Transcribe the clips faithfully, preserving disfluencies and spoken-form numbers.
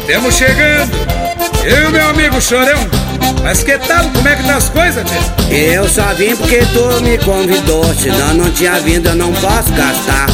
temos chegando, eu e meu amigo Chorão. Mas que tal, como é que tá as coisas, tia? Eu só vim porque tu me convidou, senão não tinha vindo, eu não posso gastar.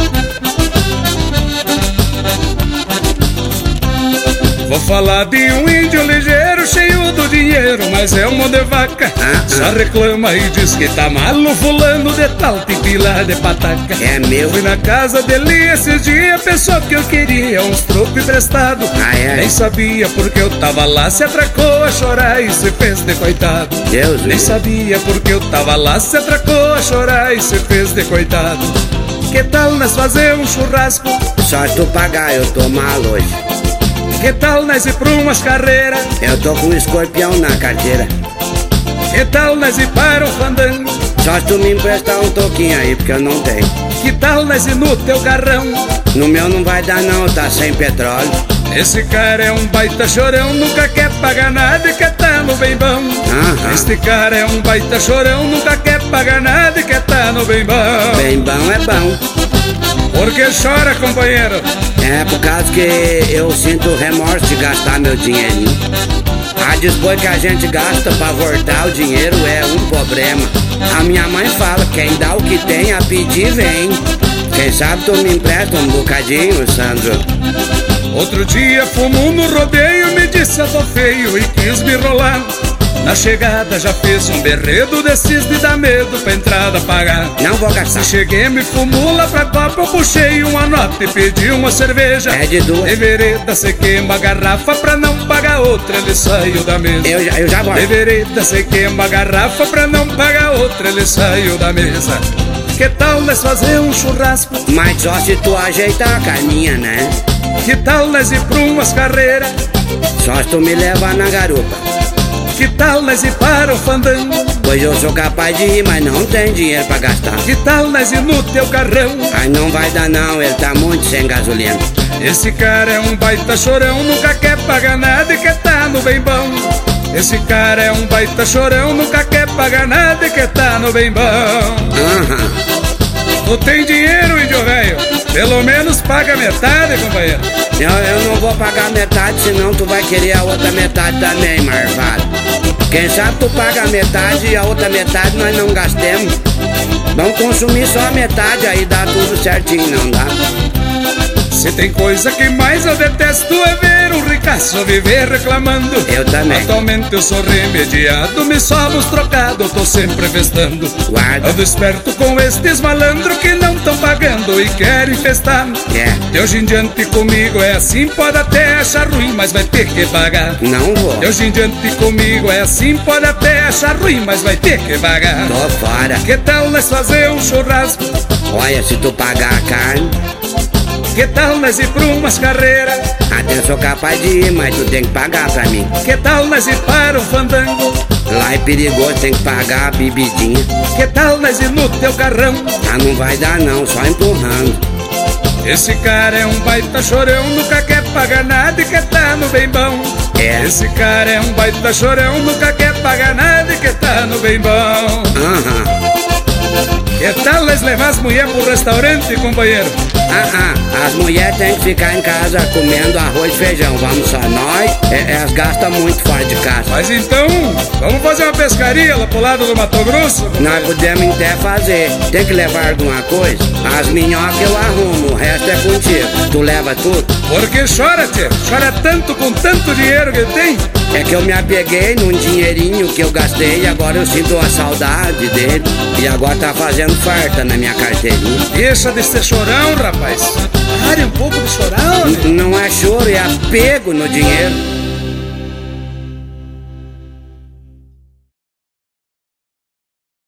Vou falar de um índio ligeiro, cheio do dinheiro, mas é um mão de vaca. Ah, Só ah. reclama e diz que tá malo fulano de tal tipila de pataca. É meu. Fui na casa dele esses dias, pensou que eu queria uns trocos emprestados. Ah, é? Nem sabia porque eu tava lá, se atracou a chorar e se fez de coitado. Deus, Nem Deus. sabia porque eu tava lá, se atracou a chorar e se fez de coitado. Que tal nós fazer um churrasco? Só tu pagar, eu tô mal hoje. Que tal nós ir pra umas carreiras? Eu tô com um escorpião na carteira. Que tal nós ir para um fandango? Só se tu me emprestar um toquinho aí, porque eu não tenho. Que tal nós ir no teu carrão? No meu não vai dar não, tá sem petróleo. Esse cara é um baita chorão, nunca quer pagar nada e quer tá no bem bom. Aham. Este cara é um baita chorão, nunca quer pagar nada e quer tá no bem bom. Bem bom é bom. Por que chora, companheiro? É por causa que eu sinto remorso de gastar meu dinheirinho. Ah, depois que a gente gasta pra voltar o dinheiro é um problema. A minha mãe fala, quem dá o que tem a pedir vem. Quem sabe tu me empresta um bocadinho, Sandro. Outro dia fomos no rodeio, me disse eu tô feio e quis me rolar. Na chegada já fez um berredo desses de dar medo pra entrada pagar. Não vou gastar. Cheguei, me fumou lá pra copa, eu puxei uma nota e pedi uma cerveja. É de duas. De vereda se queima a garrafa pra não pagar outra, ele saiu da mesa. Eu já, eu já vou. De vereda se queima a garrafa pra não pagar outra, ele saiu da mesa. Que tal nós fazer um churrasco? Mas só se tu ajeitar a carninha, né? Que tal nós ir pra umas carreiras? Só se tu me levar na garupa. Que tal nós ir para o fandango? Pois eu sou capaz de ir, mas não tem dinheiro pra gastar. Que tal nós ir no teu carrão? Ai, não vai dar não, ele tá muito sem gasolina. Esse cara é um baita chorão, nunca quer pagar nada e quer tá no bem bom. Esse cara é um baita chorão, nunca quer pagar nada e quer tá no bem bom. Aham. Tu tem dinheiro, índio velho? Pelo menos paga metade, companheiro. Eu, eu não vou pagar metade, senão tu vai querer a outra metade também, marvado. Quem sabe tu paga a metade e a outra metade nós não gastemos. Vamos consumir só a metade, aí dá tudo certinho, não dá? Se tem coisa que mais eu detesto é ver um ricaço viver reclamando. Eu também. Atualmente eu sou remediado, me somos trocado, tô sempre festando. Guarda. Ando esperto com estes malandros que não tão pagando e querem festar. É. De hoje em diante comigo é assim, pode até achar ruim, mas vai ter que pagar. Não vou. De hoje em diante comigo é assim, pode até achar ruim, mas vai ter que pagar. Tô fora. Que tal nós fazer um churrasco? Olha, se tu pagar a carne, Que tal nós ir pra umas carreiras? até eu sou capaz de ir, mas tu tem que pagar pra mim. Que tal nós ir para o fandango? Lá é perigoso, tem que pagar a bebidinha. Que tal nós ir no teu carrão? Ah, não vai dar não, só empurrando. Esse cara é um baita chorão, nunca quer pagar nada e quer tá no bem bom. É. Esse cara é um baita chorão, nunca quer pagar nada e quer tá no bem bom. Aham. Que tal nós levar as mulheres pro restaurante, companheiro? Ah, ah, as mulheres têm que ficar em casa comendo arroz e feijão. Vamos só nós, é, elas gastam muito fora de casa. Mas então, vamos fazer uma pescaria lá pro lado do Mato Grosso? Nós podemos até fazer. Tem que levar alguma coisa? As minhocas eu arrumo, o resto é contigo. Tu leva tudo? Porque chora, tio, chora tanto com tanto dinheiro que tem. É que eu me apeguei num dinheirinho que eu gastei e agora eu sinto a saudade dele. E agora tá fazendo farta na minha carteirinha. Deixa de ser chorão, rapaz. Pare um pouco de chorão, né? N- Não é choro, é apego no dinheiro.